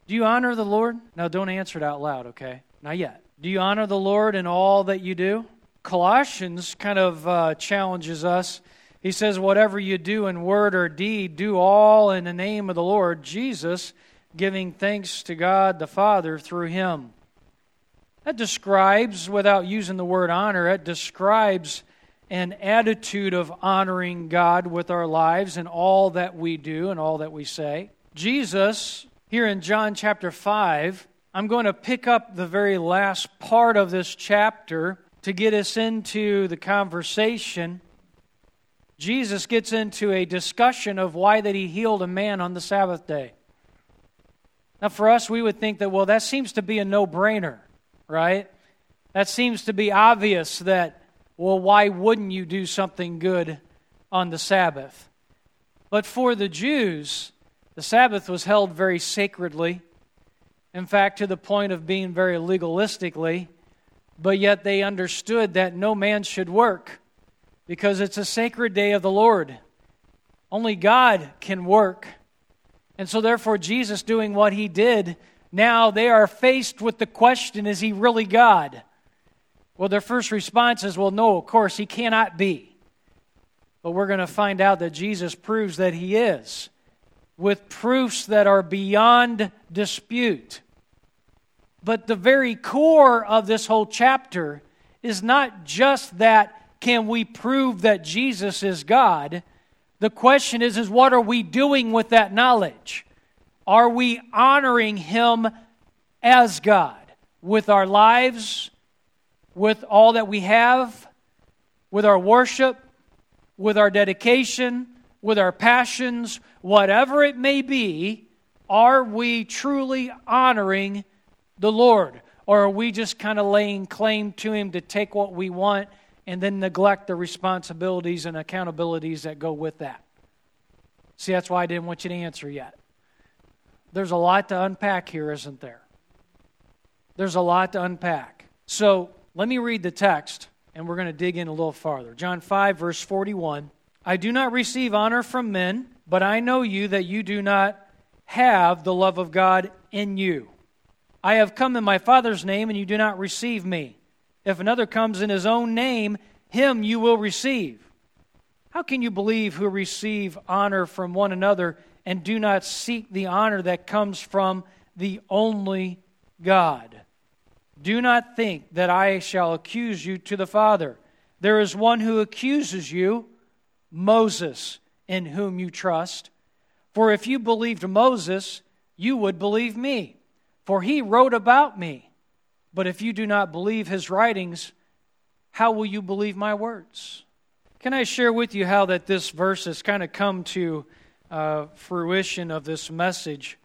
Do you honor the Lord? Now, don't answer it out loud, okay? Not yet. Do you honor the Lord in all that you do? Colossians kind of challenges us. He says, whatever you do in word or deed, do all in the name of the Lord Jesus, giving thanks to God the Father through Him. That describes, without using the word honor, it describes an attitude of honoring God with our lives and all that we do and all that we say. Jesus, here in John chapter 5, I'm going to pick up the very last part of this chapter to get us into the conversation. Jesus gets into a discussion of why that He healed a man on the Sabbath day. Now for us, we would think that, well, that seems to be a no-brainer, right? That seems to be obvious that, well, why wouldn't you do something good on the Sabbath? But for the Jews, the Sabbath was held very sacredly. In fact, to the point of being very legalistically. But yet they understood that no man should work because it's a sacred day of the Lord. Only God can work. And so therefore, Jesus doing what He did, now they are faced with the question, is He really God? Well, their first response is, well, no, of course, He cannot be. But we're going to find out that Jesus proves that He is, with proofs that are beyond dispute. But the very core of this whole chapter is not just that, can we prove that Jesus is God? The question is what are we doing with that knowledge? Are we honoring Him as God with our lives, with all that we have, with our worship, with our dedication, with our passions, whatever it may be? Are we truly honoring the Lord? Or are we just kind of laying claim to Him to take what we want and then neglect the responsibilities and accountabilities that go with that? See, that's why I didn't want you to answer yet. There's a lot to unpack here, isn't there? There's a lot to unpack. So let me read the text, and we're going to dig in a little farther. John 5, verse 41. I do not receive honor from men, but I know you that you do not have the love of God in you. I have come in my Father's name, and you do not receive me. If another comes in his own name, him you will receive. How can you believe who receive honor from one another and do not seek the honor that comes from the only God? Do not think that I shall accuse you to the Father. There is one who accuses you, Moses, in whom you trust. For if you believed Moses, you would believe me, for he wrote about me. But if you do not believe his writings, how will you believe my words? Can I share with you how that this verse has kind of come to fruition of this message?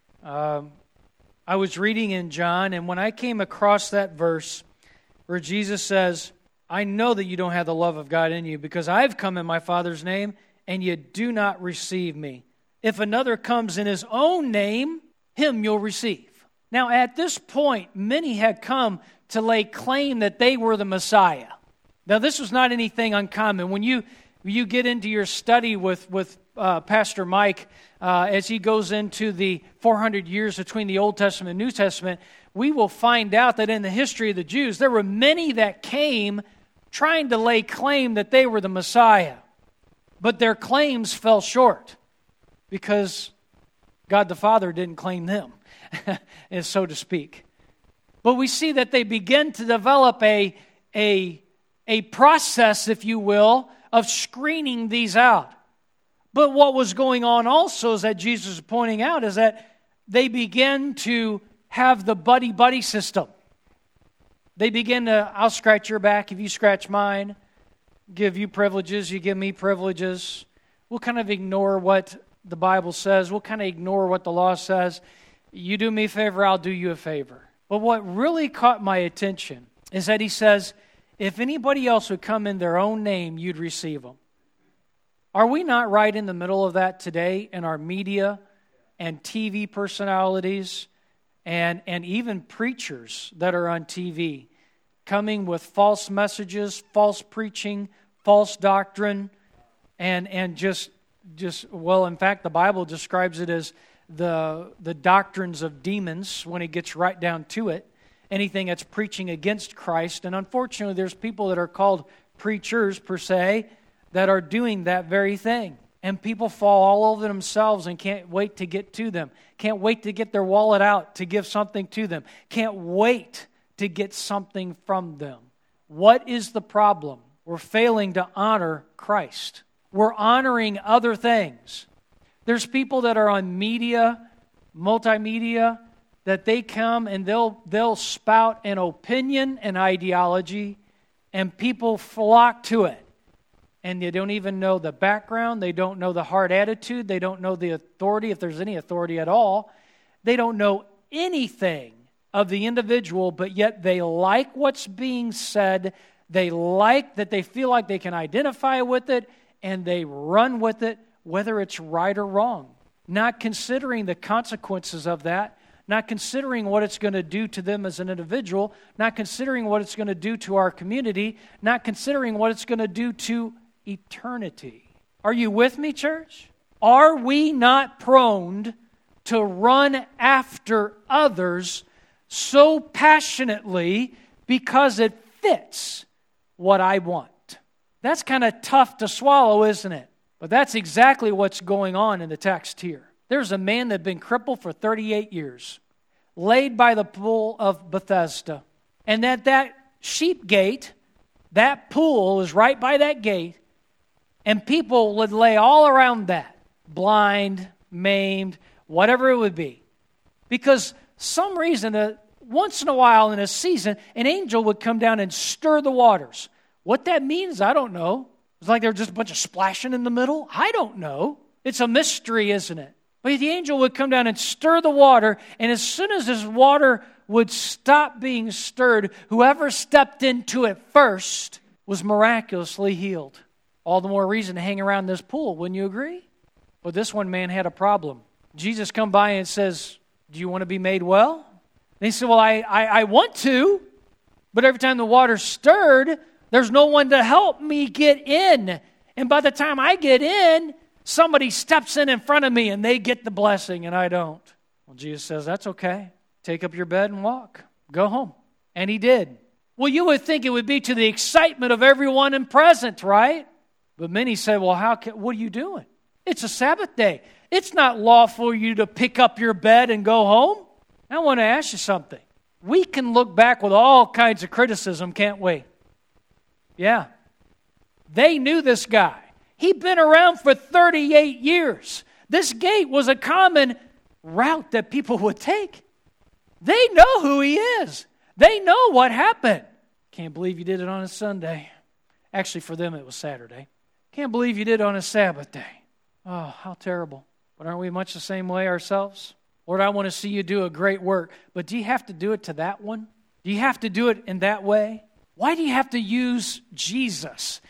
I was reading in John, and when I came across that verse where Jesus says, I know that you don't have the love of God in you because I've come in my Father's name and you do not receive me. If another comes in his own name, him you'll receive. Now at this point, many had come to lay claim that they were the Messiah. Now this was not anything uncommon. When you get into your study with Pastor Mike, as he goes into the 400 years between the Old Testament and New Testament, we will find out that in the history of the Jews, there were many that came trying to lay claim that they were the Messiah. But their claims fell short because God the Father didn't claim them, so to speak. But we see that they begin to develop a process, if you will, of screening these out. But what was going on also is that Jesus is pointing out is that they begin to have the buddy-buddy system. They begin to, I'll scratch your back if you scratch mine, give you privileges, you give me privileges. We'll kind of ignore what the Bible says. We'll kind of ignore what the law says. You do me a favor, I'll do you a favor. But what really caught my attention is that he says, if anybody else would come in their own name, you'd receive them. Are we not right in the middle of that today in our media and TV personalities and even preachers that are on TV coming with false messages, false preaching, false doctrine, and just well, in fact, the Bible describes it as the doctrines of demons when it gets right down to it. Anything that's preaching against Christ. And unfortunately, there's people that are called preachers, per se, that are doing that very thing. And people fall all over themselves and can't wait to get to them. Can't wait to get their wallet out to give something to them. Can't wait to get something from them. What is the problem? We're failing to honor Christ. We're honoring other things. There's people that are on media, multimedia, that they come and they'll spout an opinion, an ideology, and people flock to it. And they don't even know the background. They don't know the heart attitude. They don't know the authority, if there's any authority at all. They don't know anything of the individual, but yet they like what's being said. They like that they feel like they can identify with it, and they run with it, whether it's right or wrong. Not considering the consequences of that, not considering what it's going to do to them as an individual, not considering what it's going to do to our community, not considering what it's going to do to eternity. Are you with me, church? Are we not prone to run after others so passionately because it fits what I want? That's kind of tough to swallow, isn't it? But that's exactly what's going on in the text here. There's a man that had been crippled for 38 years, laid by the pool of Bethesda. And that sheep gate, that pool is right by that gate, and people would lay all around that, blind, maimed, whatever it would be. Because some reason, once in a while in a season, an angel would come down and stir the waters. What that means, I don't know. It's like there's just a bunch of splashing in the middle. I don't know. It's a mystery, isn't it? But the angel would come down and stir the water, and as soon as this water would stop being stirred, whoever stepped into it first was miraculously healed. All the more reason to hang around this pool, wouldn't you agree? But this one man had a problem. Jesus come by and says, do you want to be made well? And he said, well, I want to, but every time the water stirred, there's no one to help me get in. And by the time I get in, somebody steps in front of me and they get the blessing and I don't. Well, Jesus says, that's okay. Take up your bed and walk. Go home. And he did. Well, you would think it would be to the excitement of everyone in present, right? But many say, well, what are you doing? It's a Sabbath day. It's not lawful for you to pick up your bed and go home. I want to ask you something. We can look back with all kinds of criticism, can't we? Yeah. They knew this guy. He'd been around for 38 years. This gate was a common route that people would take. They know who he is. They know what happened. Can't believe you did it on a Sunday. Actually, for them, it was Saturday. Can't believe you did it on a Sabbath day. Oh, how terrible. But aren't we much the same way ourselves? Lord, I want to see you do a great work. But do you have to do it to that one? Do you have to do it in that way? Why do you have to use Jesus?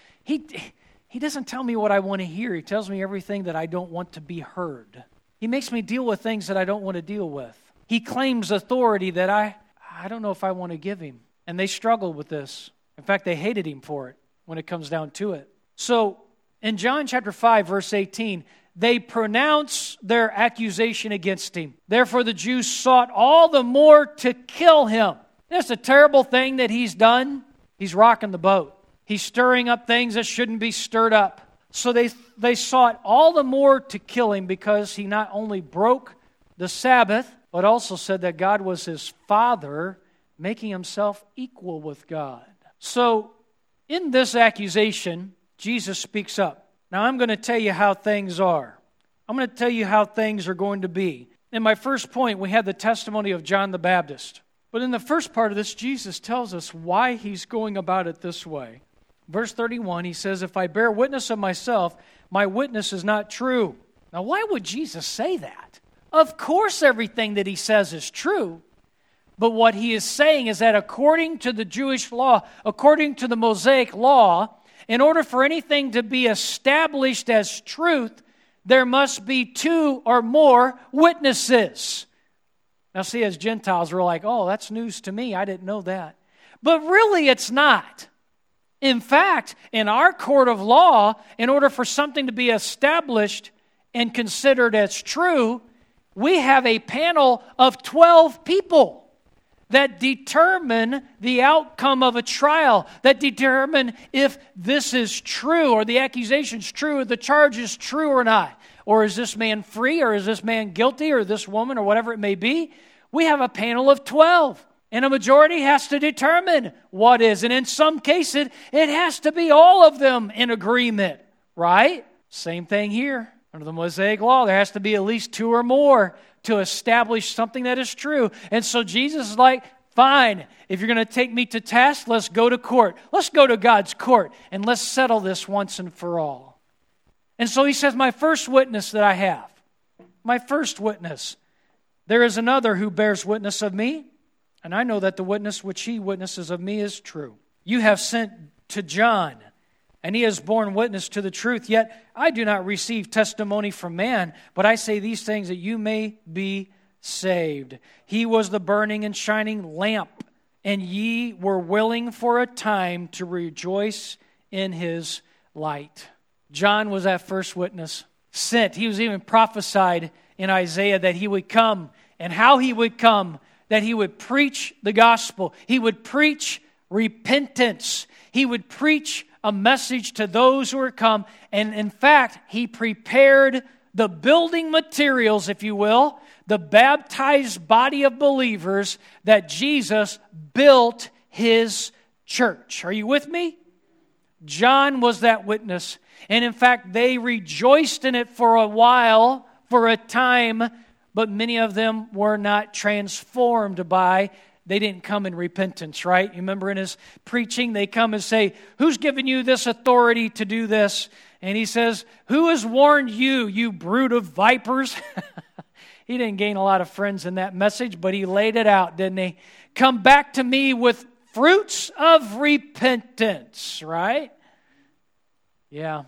He doesn't tell me what I want to hear. He tells me everything that I don't want to be heard. He makes me deal with things that I don't want to deal with. He claims authority that I don't know if I want to give him. And they struggled with this. In fact, they hated him for it when it comes down to it. So, in John chapter 5, verse 18, they pronounce their accusation against him. Therefore, the Jews sought all the more to kill him. That's a terrible thing that he's done. He's rocking the boat. He's stirring up things that shouldn't be stirred up. So they sought all the more to kill him because he not only broke the Sabbath, but also said that God was his Father, making himself equal with God. So, in this accusation, Jesus speaks up. Now, I'm going to tell you how things are. I'm going to tell you how things are going to be. In my first point, we had the testimony of John the Baptist. But in the first part of this, Jesus tells us why he's going about it this way. Verse 31, he says, if I bear witness of myself, my witness is not true. Now, why would Jesus say that? Of course, everything that he says is true. But what he is saying is that according to the Jewish law, according to the Mosaic law, in order for anything to be established as truth, there must be two or more witnesses. Now, see, as Gentiles, we're like, oh, that's news to me. I didn't know that. But really, it's not. In fact, in our court of law, in order for something to be established and considered as true, We have a panel of 12 people that determine the outcome of a trial, that determine if this is true, or the accusation's true, or the charge is true or not. Or is this man free, or is this man guilty, or this woman, or whatever it may be. We have a panel of 12. And a majority has to determine what is. And in some cases, it has to be all of them in agreement, right? Same thing here. Under the Mosaic Law, there has to be at least 2 or more to establish something that is true. And so Jesus is like, fine, if you're going to take me to task, let's go to court. Let's go to God's court, and let's settle this once and for all. And so he says, my first witness that I have, my first witness, there is another who bears witness of me, and I know that the witness which he witnesses of me is true. You have sent to John, and he has borne witness to the truth. Yet I do not receive testimony from man, but I say these things that you may be saved. He was the burning and shining lamp, and ye were willing for a time to rejoice in his light. John was that first witness sent. He was even prophesied in Isaiah that he would come, and how he would come, that he would preach the gospel. He would preach repentance. He would preach a message to those who are come. And in fact, he prepared the building materials, if you will, the baptized body of believers that Jesus built his church. Are you with me? John was that witness. And in fact, they rejoiced in it for a while, for a time, but many of them were not transformed by. They didn't come in repentance, right? You remember in his preaching, they come and say, who's given you this authority to do this? And he says, who has warned you, you brood of vipers? He didn't gain a lot of friends in that message, but he laid it out, didn't he? Come back to me with fruits of repentance, right? Yeah.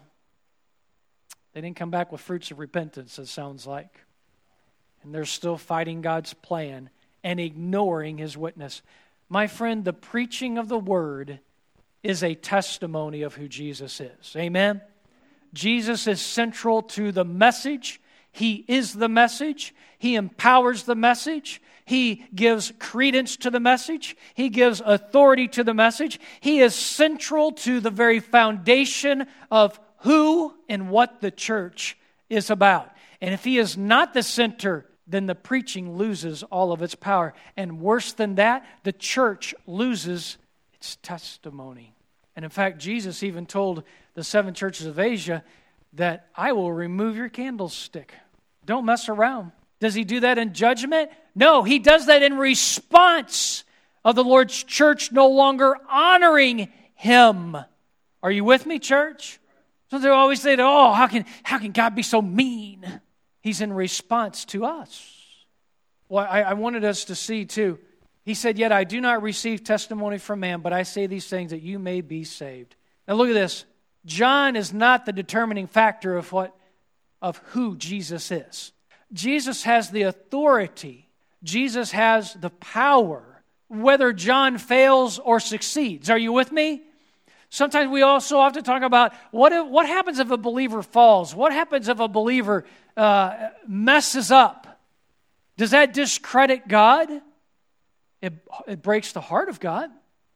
They didn't come back with fruits of repentance, it sounds like. And they're still fighting God's plan and ignoring his witness. My friend, the preaching of the word is a testimony of who Jesus is. Amen? Jesus is central to the message. He is the message. He empowers the message. He gives credence to the message. He gives authority to the message. He is central to the very foundation of who and what the church is about. And if he is not the center, then the preaching loses all of its power. And worse than that, the church loses its testimony. And in fact, Jesus even told the 7 churches of Asia that I will remove your candlestick. Don't mess around. Does he do that in judgment? No, he does that in response of the Lord's church no longer honoring him. Are you with me, church? So they always say, oh, how can God be so mean? He's in response to us. Well, I wanted us to see too. He said, yet I do not receive testimony from man, but I say these things that you may be saved. Now look at this. John is not the determining factor of who Jesus is. Jesus has the authority. Jesus has the power, whether John fails or succeeds. Are you with me? Sometimes we also often talk about what happens if a believer falls? What happens if a believer messes up? Does that discredit God? It breaks the heart of God.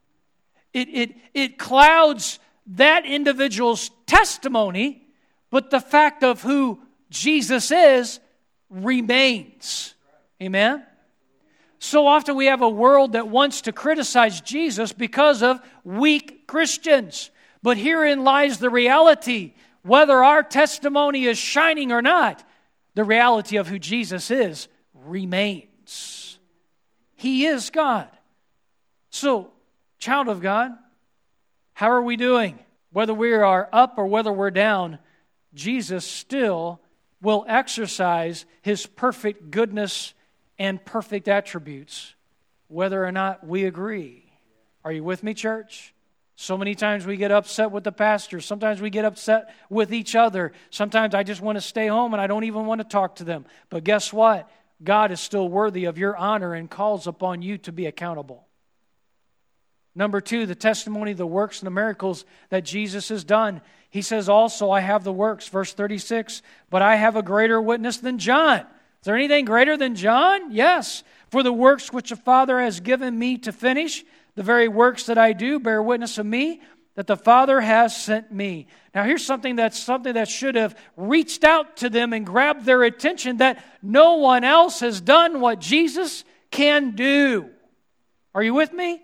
It clouds that individual's testimony, but the fact of who Jesus is remains. Amen? So often we have a world that wants to criticize Jesus because of weak Christians. But herein lies the reality. Whether our testimony is shining or not, the reality of who Jesus is remains. He is God. So, child of God, how are we doing? Whether we are up or whether we're down, Jesus still will exercise his perfect goodness and perfect attributes, whether or not we agree. Are you with me, church? So many times we get upset with the pastor. Sometimes we get upset with each other. Sometimes I just want to stay home and I don't even want to talk to them. But guess what? God is still worthy of your honor and calls upon you to be accountable. Number 2, the testimony, the works, and the miracles that Jesus has done. He says also, I have the works, verse 36, but I have a greater witness than John. Is there anything greater than John? Yes. For the works which the Father has given me to finish, the very works that I do bear witness of me, that the Father has sent me. Now here's something that should have reached out to them and grabbed their attention, that no one else has done what Jesus can do. Are you with me?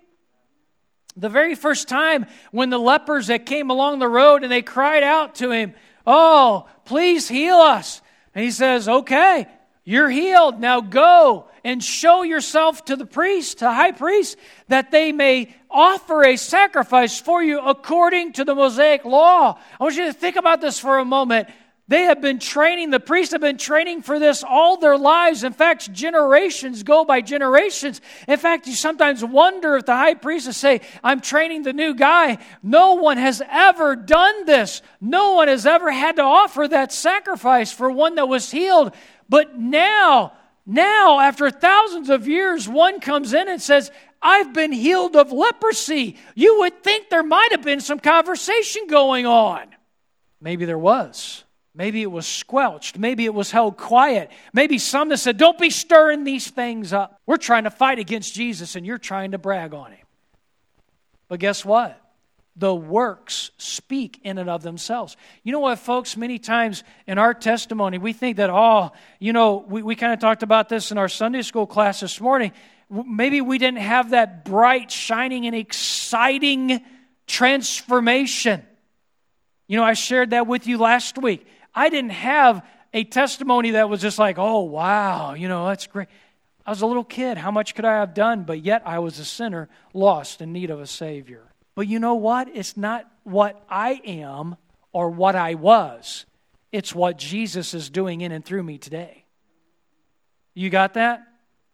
The very first time when the lepers that came along the road and they cried out to him, "Oh, please heal us." And he says, "Okay, you're healed. Now go and show yourself to the priest, to the high priest, that they may offer a sacrifice for you according to the Mosaic law." I want you to think about this for a moment. They have been training, the priests have been training for this all their lives. In fact, generations go by generations. In fact, you sometimes wonder if the high priest would say, "I'm training the new guy." No one has ever done this. No one has ever had to offer that sacrifice for one that was healed. But now, after thousands of years, one comes in and says, "I've been healed of leprosy." You would think there might have been some conversation going on. Maybe there was. Maybe it was squelched. Maybe it was held quiet. Maybe some that said, "Don't be stirring these things up. We're trying to fight against Jesus and you're trying to brag on him." But guess what? The works speak in and of themselves. You know what, folks? Many times in our testimony, we think that, we kind of talked about this in our Sunday school class this morning. Maybe we didn't have that bright, shining, and exciting transformation. I shared that with you last week. I didn't have a testimony that was just like, "Oh, wow, that's great." I was a little kid. How much could I have done? But yet I was a sinner, lost, in need of a Savior. But you know what? It's not what I am or what I was. It's what Jesus is doing in and through me today. You got that?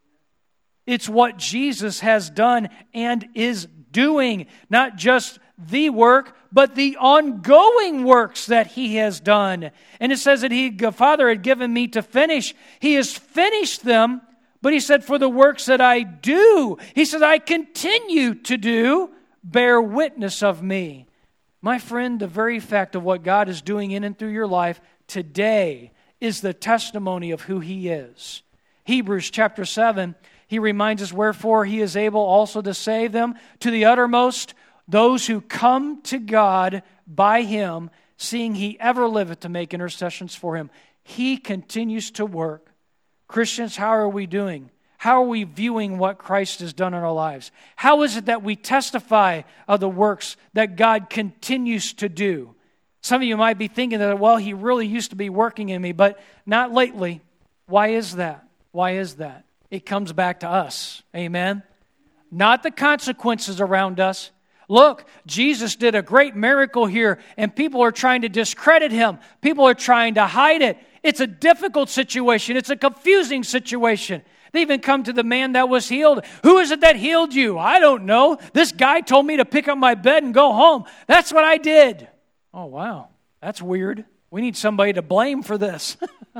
It's what Jesus has done and is doing. Not just the work, but the ongoing works that he has done. And it says that the Father had given me to finish. He has finished them, but he said, "For the works that I do," he said, "I continue to do, bear witness of me." My friend, the very fact of what God is doing in and through your life today is the testimony of who he is. Hebrews chapter 7, he reminds us, "Wherefore he is able also to save them to the uttermost, those who come to God by him, seeing he ever liveth to make intercessions for him." He continues to work. Christians, how are we doing? How are we viewing what Christ has done in our lives? How is it that we testify of the works that God continues to do? Some of you might be thinking that, "Well, he really used to be working in me, but not lately." Why is that? Why is that? It comes back to us. Amen? Not the consequences around us. Look, Jesus did a great miracle here, and people are trying to discredit him. People are trying to hide it. It's a difficult situation. It's a confusing situation. They even come to the man that was healed. "Who is it that healed you?" "I don't know. This guy told me to pick up my bed and go home. That's what I did." Oh, wow. That's weird. We need somebody to blame for this.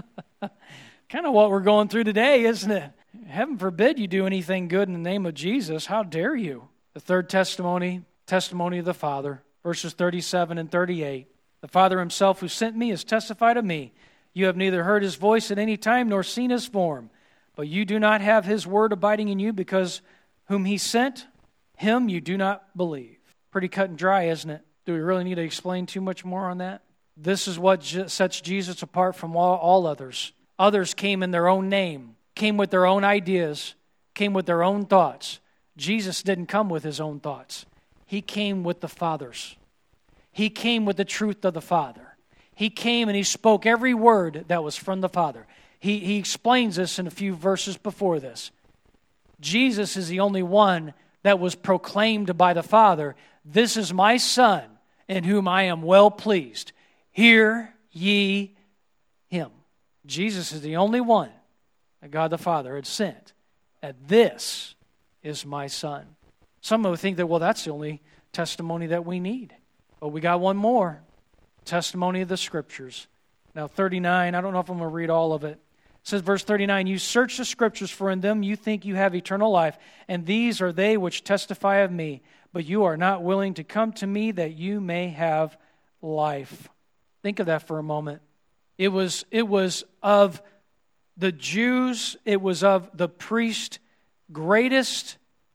Kind of what we're going through today, isn't it? Heaven forbid you do anything good in the name of Jesus. How dare you? The third testimony of the Father, verses 37 and 38. "The Father himself who sent me has testified of me. You have neither heard his voice at any time nor seen his form. But you do not have his word abiding in you, because whom he sent, him you do not believe." Pretty cut and dry, isn't it? Do we really need to explain too much more on that? This is what sets Jesus apart from all others. Others came in their own name, came with their own ideas, came with their own thoughts. Jesus didn't come with his own thoughts. He came with the Father's. He came with the truth of the Father. He came and he spoke every word that was from the Father. He explains this in a few verses before this. Jesus is the only one that was proclaimed by the Father. "This is my Son, in whom I am well pleased. Hear ye him." Jesus is the only one that God the Father had sent. That this is my Son. Some would think that, well, that's the only testimony that we need. But we got one more. Testimony of the Scriptures. Now 39, I don't know if I'm going to read all of it. It says, verse 39, "You search the Scriptures, for in them you think you have eternal life, and these are they which testify of me. But you are not willing to come to me that you may have life." Think of that for a moment. It was of the Jews, it was of the priest's greatest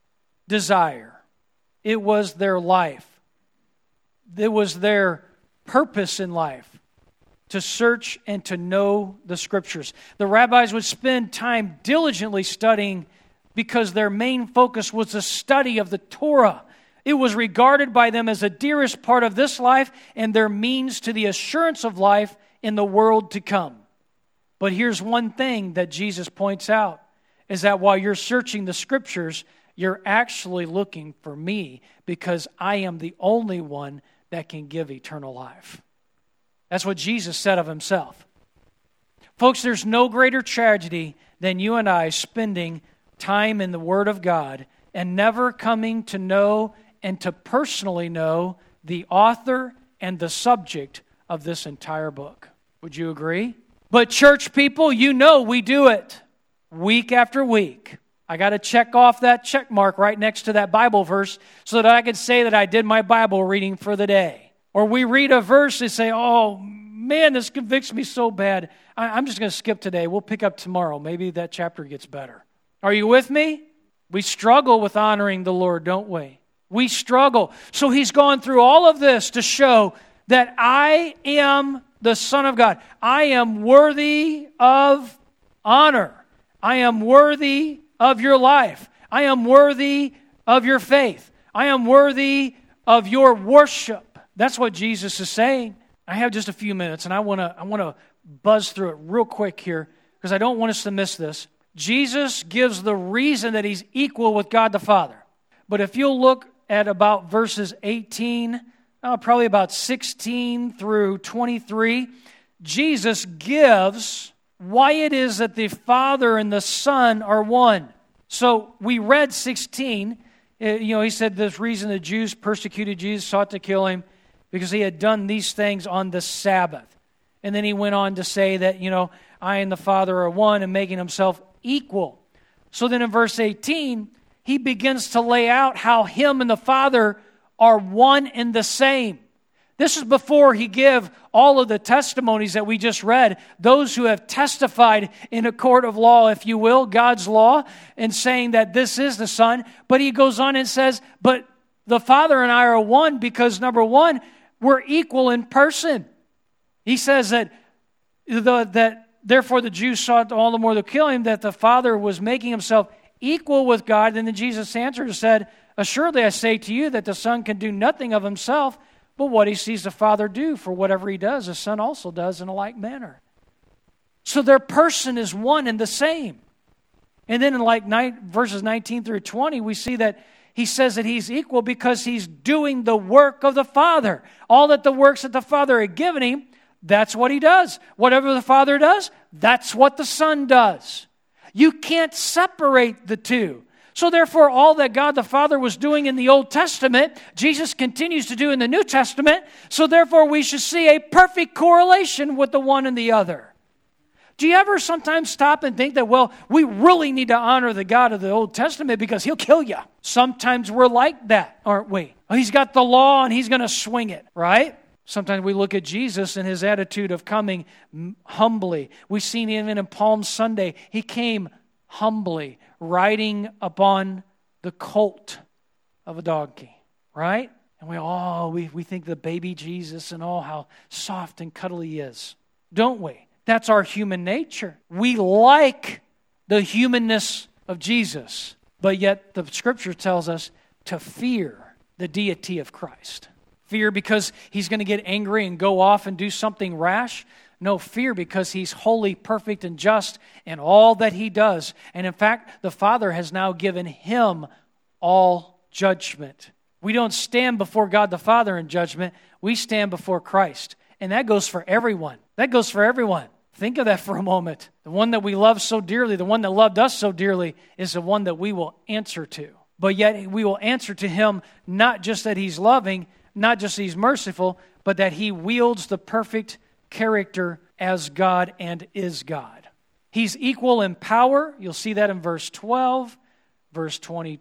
desire. It was their life. It was their purpose in life to search and to know the Scriptures. The rabbis would spend time diligently studying because their main focus was the study of the Torah. It was regarded by them as the dearest part of this life and their means to the assurance of life in the world to come. But here's one thing that Jesus points out, is that while you're searching the Scriptures, you're actually looking for me because I am the only one that can give eternal life. That's what Jesus said of himself. Folks, there's no greater tragedy than you and I spending time in the Word of God and never coming to know and to personally know the author and the subject of this entire book. Would you agree? But church people, you know we do it week after week. I got to check off that check mark right next to that Bible verse so that I could say that I did my Bible reading for the day. Or we read a verse and say, oh man, this convicts me so bad. I'm just going to skip today. We'll pick up tomorrow. Maybe that chapter gets better. Are you with me? We struggle with honoring the Lord, don't we? We struggle. So he's gone through all of this to show that I am the Son of God. I am worthy of honor. I am worthy of your life. I am worthy of your faith. I am worthy of your worship. That's what Jesus is saying. I have just a few minutes, and I want to buzz through it real quick here because I don't want us to miss this. Jesus gives the reason that he's equal with God the Father. But if you'll look at about verses 18, probably about 16 through 23, Jesus gives why it is that the Father and the Son are one. So we read 16. He said this reason the Jews persecuted Jesus, sought to kill him, because he had done these things on the Sabbath. And then he went on to say that, I and the Father are one, and making himself equal. So then in verse 18, he begins to lay out how him and the Father are one and the same. This is before he give all of the testimonies that we just read, those who have testified in a court of law, if you will, God's law, and saying that this is the Son. But he goes on and says, but the Father and I are one because, number one, we're equal in person. He says that therefore the Jews sought all the more to kill him, that the Father was making himself equal with God. And then Jesus answered and said, assuredly I say to you that the Son can do nothing of himself, but what he sees the Father do, for whatever he does, the Son also does in a like manner. So their person is one and the same. And then in verses 19 through 20, we see that he says that he's equal because he's doing the work of the Father. All that the works that the Father had given him, that's what he does. Whatever the Father does, that's what the Son does. You can't separate the two. So therefore, all that God the Father was doing in the Old Testament, Jesus continues to do in the New Testament. So therefore, we should see a perfect correlation with the one and the other. Do you ever sometimes stop and think that, well, we really need to honor the God of the Old Testament because he'll kill you? Sometimes we're like that, aren't we? He's got the law and he's going to swing it, right? Sometimes we look at Jesus and his attitude of coming humbly. We've seen even in Palm Sunday, he came humbly, riding upon the colt of a donkey, right? And we think the baby Jesus and how soft and cuddly he is, don't we? That's our human nature. We like the humanness of Jesus, but yet the Scripture tells us to fear the deity of Christ. Fear because he's going to get angry and go off and do something rash. No, fear because he's holy, perfect, and just in all that he does. And in fact, the Father has now given him all judgment. We don't stand before God the Father in judgment. We stand before Christ. And that goes for everyone. That goes for everyone. Think of that for a moment. The one that we love so dearly, the one that loved us so dearly, is the one that we will answer to. But yet we will answer to him not just that he's loving, not just that he's merciful, but that he wields the perfect character as God and is God. He's equal in power. You'll see that in verse 12, verse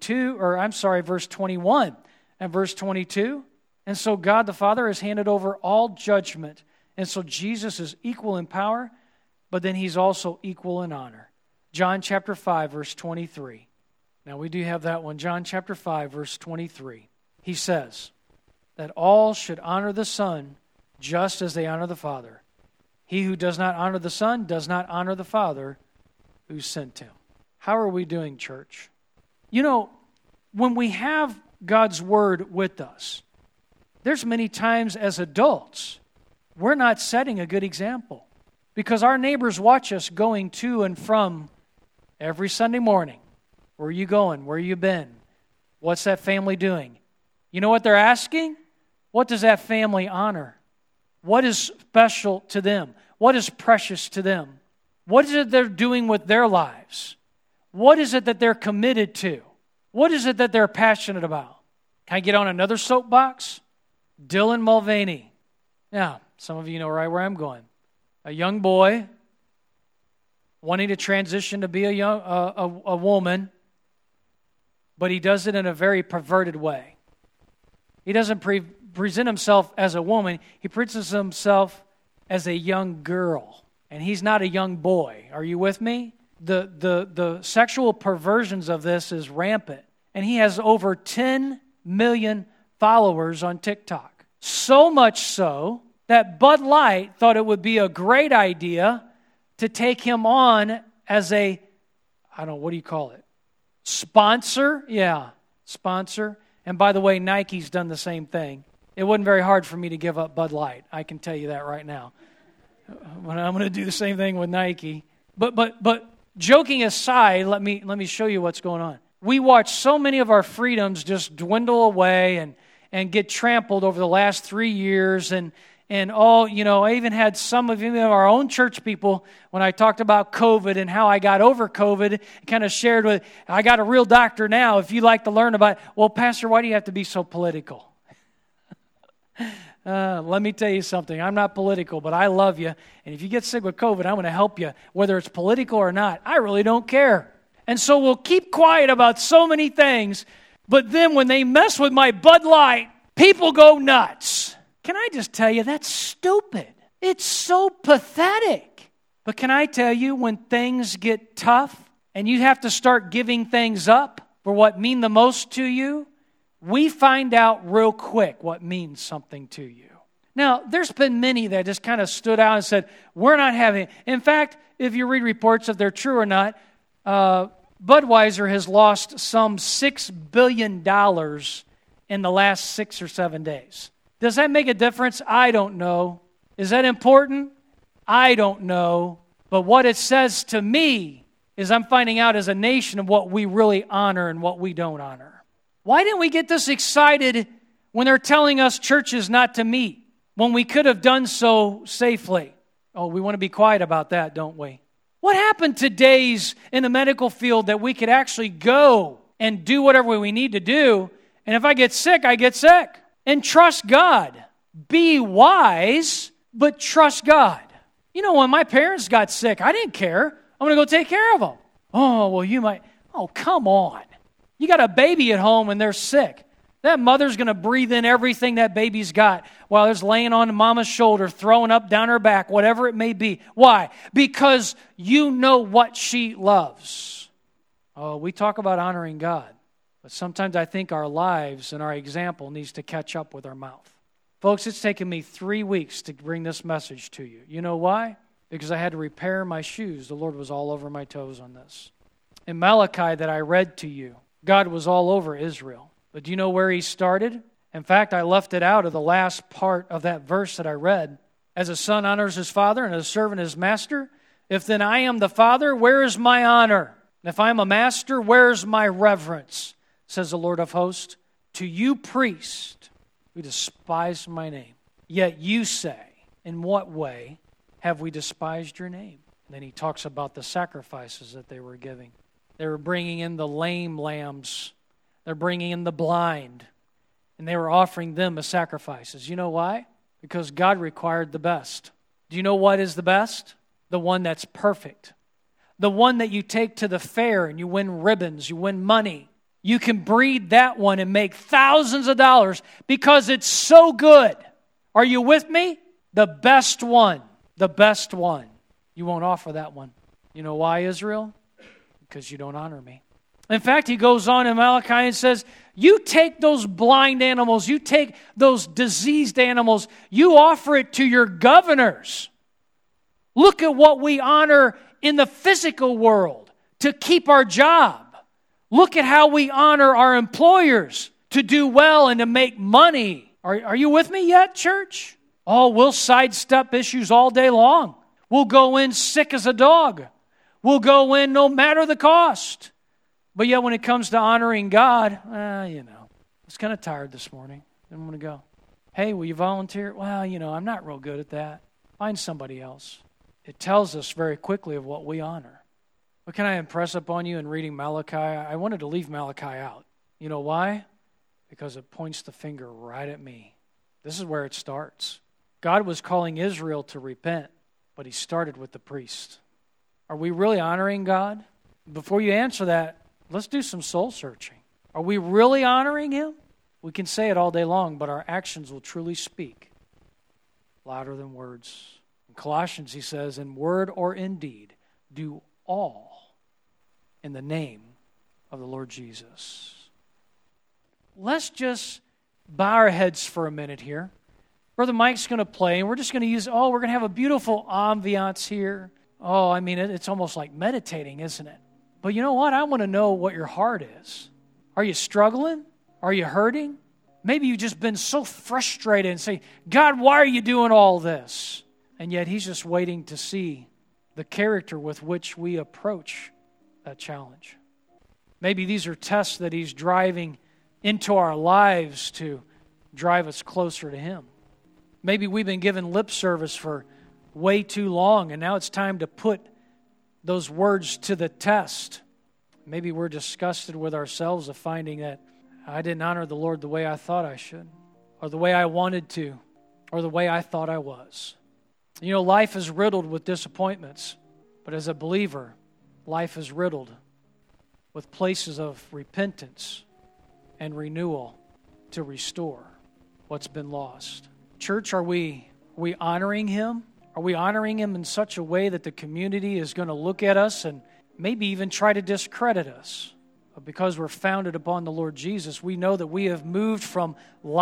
21 and verse 22. And so God the Father has handed over all judgment. And so Jesus is equal in power, but then he's also equal in honor. John chapter 5, verse 23. Now we do have that one. John chapter 5, verse 23. He says that all should honor the Son just as they honor the Father. He who does not honor the Son does not honor the Father who sent him. How are we doing, church? You know, when we have God's Word with us, there's many times as adults, we're not setting a good example because our neighbors watch us going to and from every Sunday morning. Where are you going? Where you been? What's that family doing? You know what they're asking? What does that family honor? What is special to them? What is precious to them? What is it they're doing with their lives? What is it that they're committed to? What is it that they're passionate about? Can I get on another soapbox? Dylan Mulvaney. Now, some of you know right where I'm going. A young boy wanting to transition to be a woman, but he does it in a very perverted way. He doesn't present himself as a woman. He presents himself as a young girl, and he's not a young boy. Are you with me? The sexual perversions of this is rampant, and he has over 10 million followers on TikTok. So much so that Bud Light thought it would be a great idea to take him on as a, I don't know, what do you call it? Sponsor? Yeah, sponsor. And by the way, Nike's done the same thing. It wasn't very hard for me to give up Bud Light. I can tell you that right now. But I'm going to do the same thing with Nike. But joking aside, let me show you what's going on. We watch so many of our freedoms just dwindle away and get trampled over the last 3 years and all, you know, I even had some of our own church people, when I talked about COVID and how I got over COVID, kind of shared with, I got a real doctor now, if you'd like to learn about it. Well, Pastor, why do you have to be so political? Let me tell you something. I'm not political, but I love you. And if you get sick with COVID, I'm going to help you, whether it's political or not. I really don't care. And so we'll keep quiet about so many things, but then when they mess with my Bud Light, people go nuts. Can I just tell you, that's stupid. It's so pathetic. But can I tell you, when things get tough and you have to start giving things up for what mean the most to you, we find out real quick what means something to you. Now, there's been many that just kind of stood out and said, we're not having it. In fact, if you read reports, if they're true or not, Budweiser has lost some $6 billion in the last 6 or 7 days. Does that make a difference? I don't know. Is that important? I don't know. But what it says to me is I'm finding out as a nation of what we really honor and what we don't honor. Why didn't we get this excited when they're telling us churches not to meet, when we could have done so safely? Oh, we want to be quiet about that, don't we? What happened to days in the medical field that we could actually go and do whatever we need to do, and if I get sick, I get sick? And trust God. Be wise, but trust God. You know, when my parents got sick, I didn't care. I'm going to go take care of them. Oh, well, you might. Oh, come on. You got a baby at home and they're sick. That mother's going to breathe in everything that baby's got while it's laying on mama's shoulder, throwing up down her back, whatever it may be. Why? Because you know what she loves. Oh, we talk about honoring God. But sometimes I think our lives and our example needs to catch up with our mouth. Folks, it's taken me 3 weeks to bring this message to you. You know why? Because I had to repair my shoes. The Lord was all over my toes on this. In Malachi that I read to you, God was all over Israel. But do you know where he started? In fact, I left it out of the last part of that verse that I read. As a son honors his father and a servant his master, if then I am the father, where is my honor? And if I am a master, where is my reverence? Says the Lord of hosts, to you priest who despise my name. Yet you say, in what way have we despised your name? And then he talks about the sacrifices that they were giving. They were bringing in the lame lambs. They're bringing in the blind. And they were offering them as sacrifices. You know why? Because God required the best. Do you know what is the best? The one that's perfect. The one that you take to the fair and you win ribbons, you win money. You can breed that one and make thousands of dollars because it's so good. Are you with me? The best one. The best one. You won't offer that one. You know why, Israel? Because you don't honor me. In fact, he goes on in Malachi and says, you take those blind animals, you take those diseased animals, you offer it to your governors. Look at what we honor in the physical world to keep our job. Look at how we honor our employers to do well and to make money. Are you with me yet, church? Oh, we'll sidestep issues all day long. We'll go in sick as a dog. We'll go in no matter the cost. But yet when it comes to honoring God, I was kind of tired this morning. Didn't want to go. Hey, will you volunteer? Well, I'm not real good at that. Find somebody else. It tells us very quickly of what we honor. What can I impress upon you in reading Malachi? I wanted to leave Malachi out. You know why? Because it points the finger right at me. This is where it starts. God was calling Israel to repent, but he started with the priest. Are we really honoring God? Before you answer that, let's do some soul searching. Are we really honoring him? We can say it all day long, but our actions will truly speak louder than words. In Colossians, he says, in word or in deed, do all in the name of the Lord Jesus. Let's just bow our heads for a minute here. Brother Mike's going to play, and we're just going to use, we're going to have a beautiful ambiance here. It's almost like meditating, isn't it? But you know what? I want to know what your heart is. Are you struggling? Are you hurting? Maybe you've just been so frustrated and say, God, why are you doing all this? And yet he's just waiting to see the character with which we approach that challenge. Maybe these are tests that he's driving into our lives to drive us closer to him. Maybe we've been given lip service for way too long, and now it's time to put those words to the test. Maybe we're disgusted with ourselves of finding that I didn't honor the Lord the way I thought I should, or the way I wanted to, or the way I thought I was. Life is riddled with disappointments, but as a believer, life is riddled with places of repentance and renewal to restore what's been lost. Church, are we honoring him? Are we honoring him in such a way that the community is going to look at us and maybe even try to discredit us? But because we're founded upon the Lord Jesus, we know that we have moved from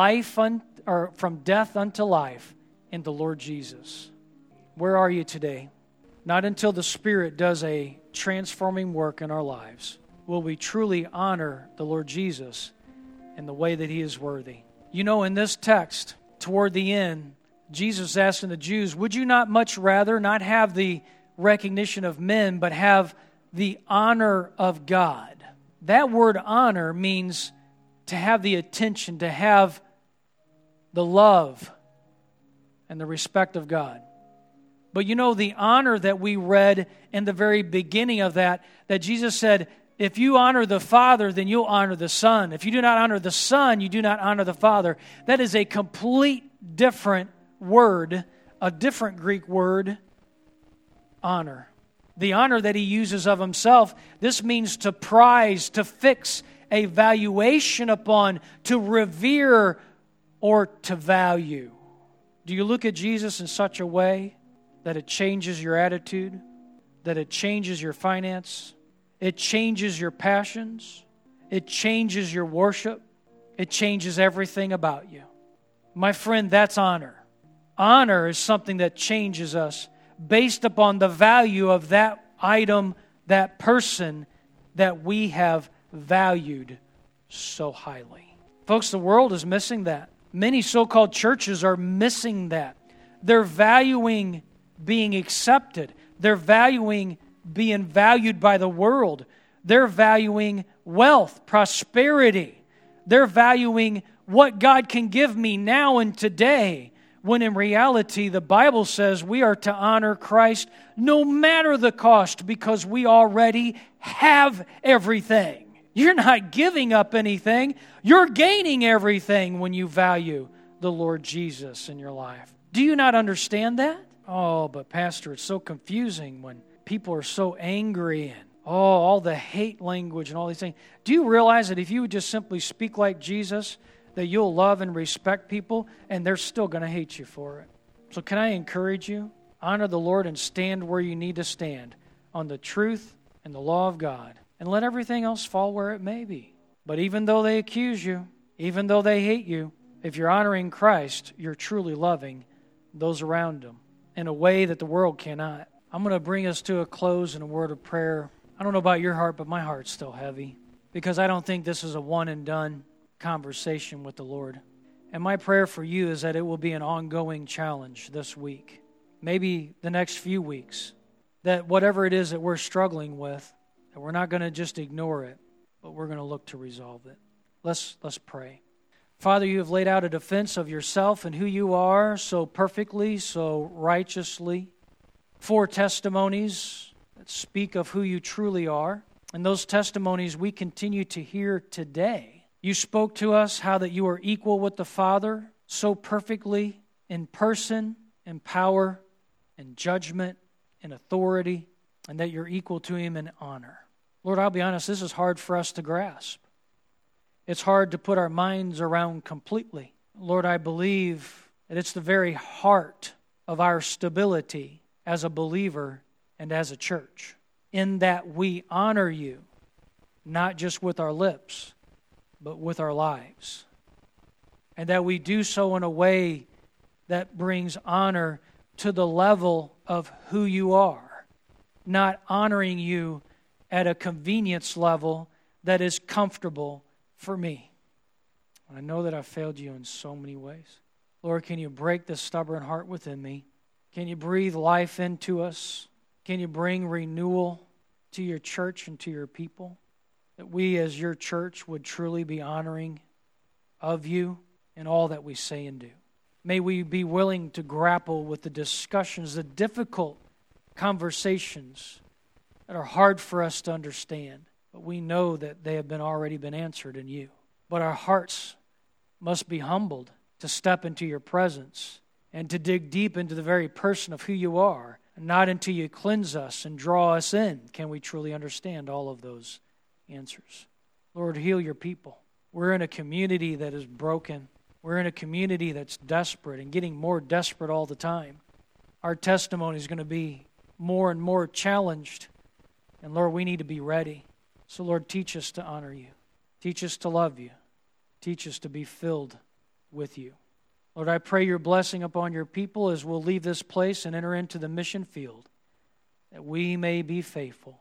from death unto life in the Lord Jesus. Where are you today? Not until the Spirit does a transforming work in our lives will we truly honor the Lord Jesus in the way that he is worthy. In this text, toward the end, Jesus asking the Jews, would you not much rather not have the recognition of men, but have the honor of God? That word honor means to have the attention, to have the love and the respect of God. But the honor that we read in the very beginning of that Jesus said, if you honor the Father, then you'll honor the Son. If you do not honor the Son, you do not honor the Father. That is a complete different word, a different Greek word, honor. The honor that he uses of himself, this means to prize, to fix a valuation upon, to revere, or to value. Do you look at Jesus in such a way that it changes your attitude, that it changes your finance, it changes your passions, it changes your worship, it changes everything about you? My friend, that's honor. Honor is something that changes us based upon the value of that item, that person that we have valued so highly. Folks, the world is missing that. Many so-called churches are missing that. They're valuing being accepted. They're valuing being valued by the world. They're valuing wealth, prosperity. They're valuing what God can give me now and today, when in reality the Bible says we are to honor Christ no matter the cost because we already have everything. You're not giving up anything. You're gaining everything when you value the Lord Jesus in your life. Do you not understand that? Oh, but Pastor, it's so confusing when people are so angry and all the hate language and all these things. Do you realize that if you would just simply speak like Jesus, that you'll love and respect people and they're still going to hate you for it? So can I encourage you? Honor the Lord and stand where you need to stand on the truth and the law of God. And let everything else fall where it may be. But even though they accuse you, even though they hate you, if you're honoring Christ, you're truly loving those around them in a way that the world cannot. I'm going to bring us to a close in a word of prayer. I don't know about your heart, but my heart's still heavy because I don't think this is a one and done conversation with the Lord. And my prayer for you is that it will be an ongoing challenge this week, maybe the next few weeks, that whatever it is that we're struggling with, that we're not going to just ignore it, but we're going to look to resolve it. Let's pray. Father, you have laid out a defense of yourself and who you are so perfectly, so righteously. 4 testimonies that speak of who you truly are. And those testimonies we continue to hear today. You spoke to us how that you are equal with the Father so perfectly in person, in power, in judgment, in authority, and that you're equal to him in honor. Lord, I'll be honest, this is hard for us to grasp. It's hard to put our minds around completely. Lord, I believe that it's the very heart of our stability as a believer and as a church, in that we honor you, not just with our lips, but with our lives. And that we do so in a way that brings honor to the level of who you are, not honoring you at a convenience level that is comfortable for me. I know that I've failed you in so many ways. Lord, can you break this stubborn heart within me? Can you breathe life into us? Can you bring renewal to your church and to your people? That we as your church would truly be honoring of you in all that we say and do. May we be willing to grapple with the discussions, the difficult conversations that are hard for us to understand. But we know that they have already been answered in you. But our hearts must be humbled to step into your presence and to dig deep into the very person of who you are. And not until you cleanse us and draw us in can we truly understand all of those answers. Lord, heal your people. We're in a community that is broken. We're in a community that's desperate and getting more desperate all the time. Our testimony is going to be more and more challenged. And Lord, we need to be ready. So Lord, teach us to honor you. Teach us to love you. Teach us to be filled with you. Lord, I pray your blessing upon your people as we'll leave this place and enter into the mission field, that we may be faithful.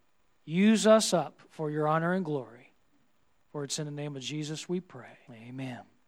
Use us up for your honor and glory. For it's in the name of Jesus we pray. Amen.